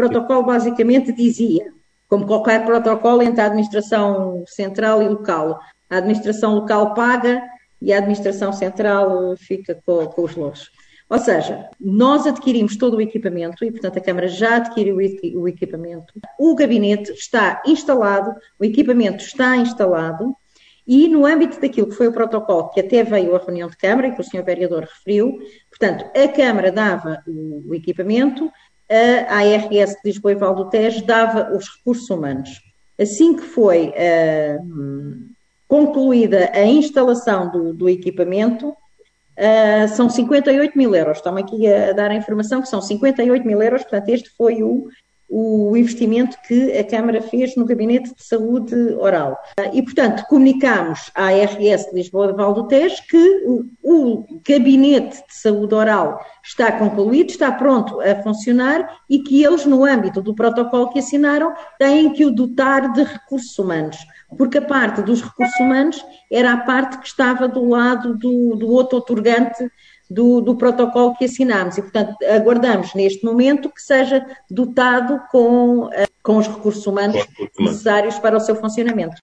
protocolo basicamente dizia, como qualquer protocolo entre a administração central e local, a administração local paga e a administração central fica com os louros. Ou seja, nós adquirimos todo o equipamento e, portanto, a Câmara já adquiriu o equipamento. O gabinete está instalado, o equipamento está instalado e, no âmbito daquilo que foi o protocolo, que até veio à reunião de Câmara e que o Sr. Vereador referiu, portanto, a Câmara dava o equipamento, a ARS de Lisboa e Val do Tejo dava os recursos humanos. Assim que foi concluída a instalação do equipamento, são 58 mil euros. Estão-me aqui a dar a informação que são 58 mil euros, portanto, este foi o investimento que a Câmara fez no Gabinete de Saúde Oral. E, portanto, comunicámos à ARS de Lisboa e Val do Tejo que o Gabinete de Saúde Oral está concluído, está pronto a funcionar e que eles, no âmbito do protocolo que assinaram, têm que o dotar de recursos humanos. Porque a parte dos recursos humanos era a parte que estava do lado do outro outorgante do protocolo que assinámos e, portanto, aguardamos neste momento que seja dotado com os recursos humanos necessários para o seu funcionamento.